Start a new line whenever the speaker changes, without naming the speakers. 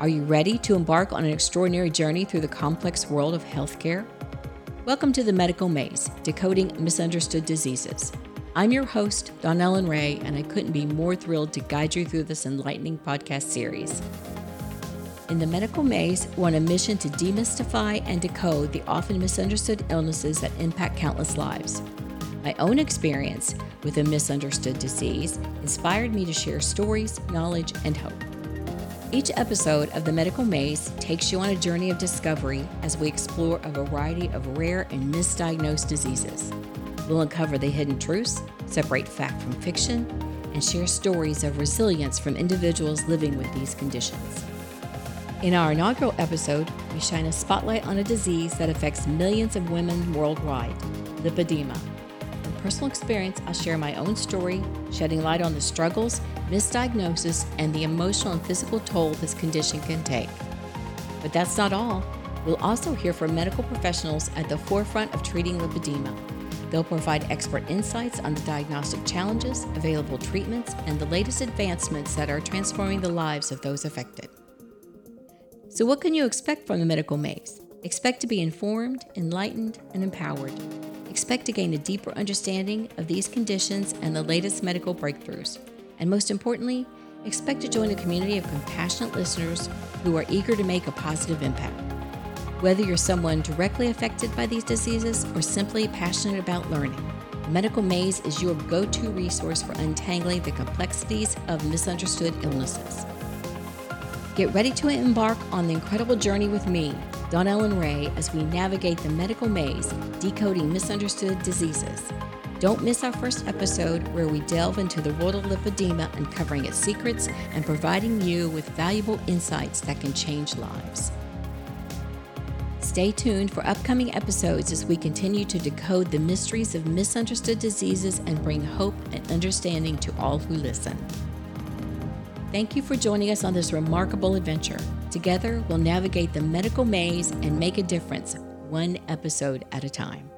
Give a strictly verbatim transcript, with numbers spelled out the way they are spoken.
Are you ready to embark on an extraordinary journey through the complex world of healthcare? Welcome to the Medical Maze, Decoding Misunderstood Diseases. I'm your host, Dawn Ellen Ray, and I couldn't be more thrilled to guide you through this enlightening podcast series. In the Medical Maze, we're on a mission to demystify and decode the often misunderstood illnesses that impact countless lives. My own experience with a misunderstood disease inspired me to share stories, knowledge, and hope. Each episode of the Medical Maze takes you on a journey of discovery as we explore a variety of rare and misdiagnosed diseases. We'll uncover the hidden truths, separate fact from fiction, and share stories of resilience from individuals living with these conditions. In our inaugural episode, we shine a spotlight on a disease that affects millions of women worldwide, lipedema. From personal experience, I'll share my own story, shedding light on the struggles, misdiagnosis, and the emotional and physical toll this condition can take. But that's not all. We'll also hear from medical professionals at the forefront of treating lipedema. They'll provide expert insights on the diagnostic challenges, available treatments, and the latest advancements that are transforming the lives of those affected. So what can you expect from the Medical Maze? Expect to be informed, enlightened, and empowered. Expect to gain a deeper understanding of these conditions and the latest medical breakthroughs. And most importantly, expect to join a community of compassionate listeners who are eager to make a positive impact. Whether you're someone directly affected by these diseases or simply passionate about learning, the Medical Maze is your go-to resource for untangling the complexities of misunderstood illnesses. Get ready to embark on the incredible journey with me, Dawn Ellen Ray, as we navigate the Medical Maze, decoding misunderstood diseases. Don't miss our first episode where we delve into the world of lipedema, uncovering its secrets and providing you with valuable insights that can change lives. Stay tuned for upcoming episodes as we continue to decode the mysteries of misunderstood diseases and bring hope and understanding to all who listen. Thank you for joining us on this remarkable adventure. Together, we'll navigate the medical maze and make a difference, one episode at a time.